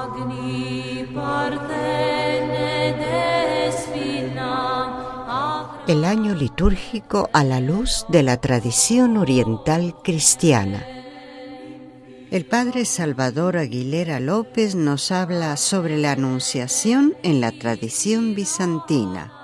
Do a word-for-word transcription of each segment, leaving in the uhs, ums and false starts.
El año litúrgico a la luz de la tradición oriental cristiana. El padre Salvador Aguilera López nos habla sobre la Anunciación en la tradición bizantina.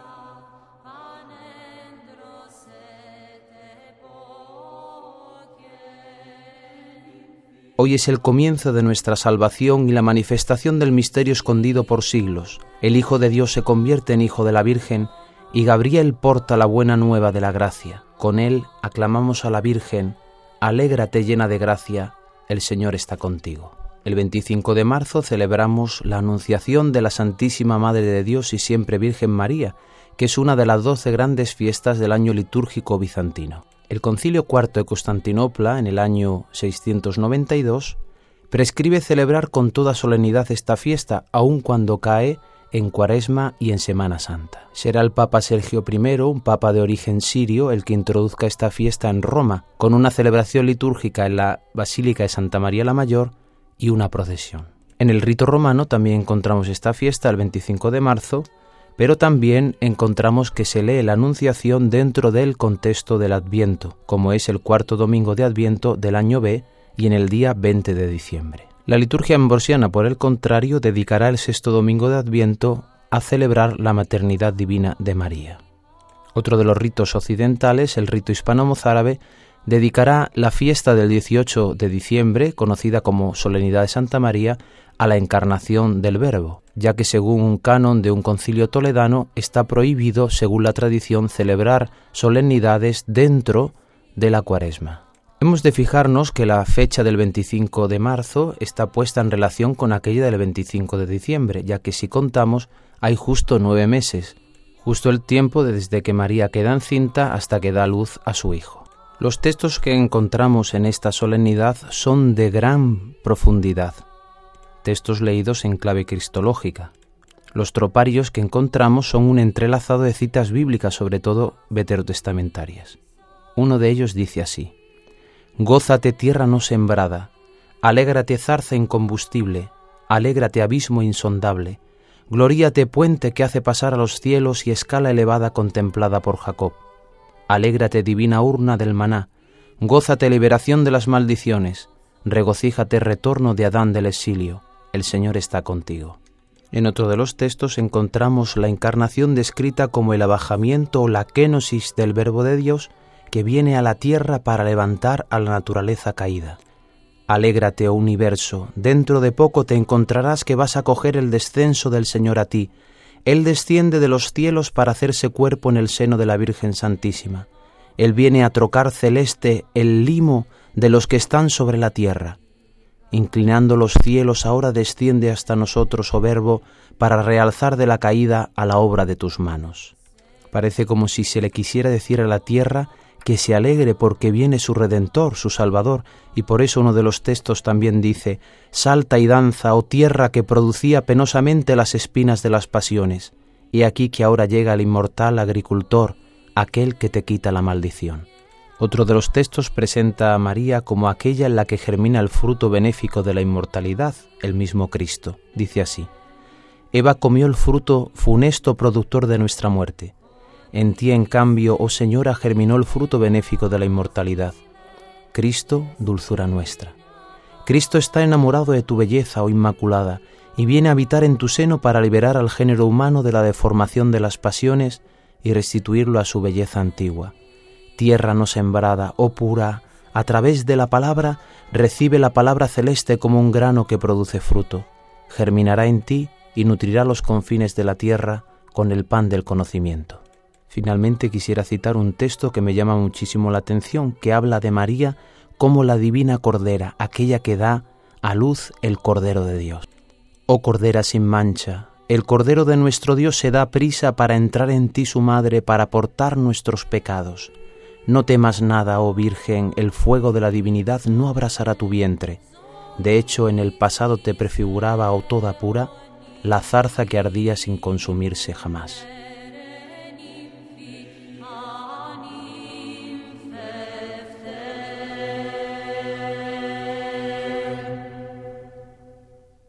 Hoy es el comienzo de nuestra salvación y la manifestación del misterio escondido por siglos. El Hijo de Dios se convierte en Hijo de la Virgen y Gabriel porta la buena nueva de la gracia. Con él aclamamos a la Virgen: alégrate llena de gracia, el Señor está contigo. El veinticinco de marzo celebramos la Anunciación de la Santísima Madre de Dios y Siempre Virgen María, que es una de las doce grandes fiestas del año litúrgico bizantino. El Concilio cuarto de Constantinopla, en el año seiscientos noventa y dos, prescribe celebrar con toda solemnidad esta fiesta, aun cuando cae en Cuaresma y en Semana Santa. Será el Papa Sergio primero, un papa de origen sirio, el que introduzca esta fiesta en Roma, con una celebración litúrgica en la Basílica de Santa María la Mayor y una procesión. En el rito romano también encontramos esta fiesta el veinticinco de marzo, pero también encontramos que se lee la Anunciación dentro del contexto del Adviento, como es el cuarto domingo de Adviento del año B y en el día veinte de diciembre. La liturgia ambrosiana, por el contrario, dedicará el sexto domingo de Adviento a celebrar la maternidad divina de María. Otro de los ritos occidentales, el rito hispano-mozárabe, dedicará la fiesta del dieciocho de diciembre, conocida como Solemnidad de Santa María, a la encarnación del Verbo, ya que según un canon de un concilio toledano está prohibido, según la tradición, celebrar solemnidades dentro de la Cuaresma. Hemos de fijarnos que la fecha del veinticinco de marzo está puesta en relación con aquella del veinticinco de diciembre, ya que si contamos hay justo nueve meses, justo el tiempo desde que María queda encinta hasta que da luz a su hijo. Los textos que encontramos en esta solemnidad son de gran profundidad, textos leídos en clave cristológica. Los troparios que encontramos son un entrelazado de citas bíblicas, sobre todo veterotestamentarias. Uno de ellos dice así: gózate tierra no sembrada, alégrate zarza incombustible, alégrate abismo insondable, gloríate puente que hace pasar a los cielos y escala elevada contemplada por Jacob. Alégrate divina urna del maná, gózate liberación de las maldiciones, regocíjate retorno de Adán del exilio, el Señor está contigo. En otro de los textos encontramos la encarnación descrita como el abajamiento o la kénosis del Verbo de Dios que viene a la tierra para levantar a la naturaleza caída. Alégrate, oh universo, dentro de poco te encontrarás que vas a coger el descenso del Señor a ti. Él desciende de los cielos para hacerse cuerpo en el seno de la Virgen Santísima. Él viene a trocar celeste el limo de los que están sobre la tierra. Inclinando los cielos, ahora desciende hasta nosotros, oh Verbo, para realzar de la caída a la obra de tus manos. Parece como si se le quisiera decir a la tierra que se alegre porque viene su Redentor, su Salvador, y por eso uno de los textos también dice: salta y danza, oh tierra que producía penosamente las espinas de las pasiones, y aquí que ahora llega el inmortal agricultor, aquel que te quita la maldición. Otro de los textos presenta a María como aquella en la que germina el fruto benéfico de la inmortalidad, el mismo Cristo. Dice así: Eva comió el fruto funesto productor de nuestra muerte. En ti, en cambio, oh Señora, germinó el fruto benéfico de la inmortalidad. Cristo, dulzura nuestra. Cristo está enamorado de tu belleza, oh Inmaculada, y viene a habitar en tu seno para liberar al género humano de la deformación de las pasiones y restituirlo a su belleza antigua. Tierra no sembrada, oh pura, a través de la palabra, recibe la palabra celeste como un grano que produce fruto. Germinará en ti y nutrirá los confines de la tierra con el pan del conocimiento. Finalmente quisiera citar un texto que me llama muchísimo la atención, que habla de María como la divina Cordera, aquella que da a luz el Cordero de Dios. Oh Cordera sin mancha, el Cordero de nuestro Dios se da prisa para entrar en ti su madre, para portar nuestros pecados. No temas nada, oh Virgen, el fuego de la divinidad no abrasará tu vientre. De hecho, en el pasado te prefiguraba, oh toda pura, la zarza que ardía sin consumirse jamás.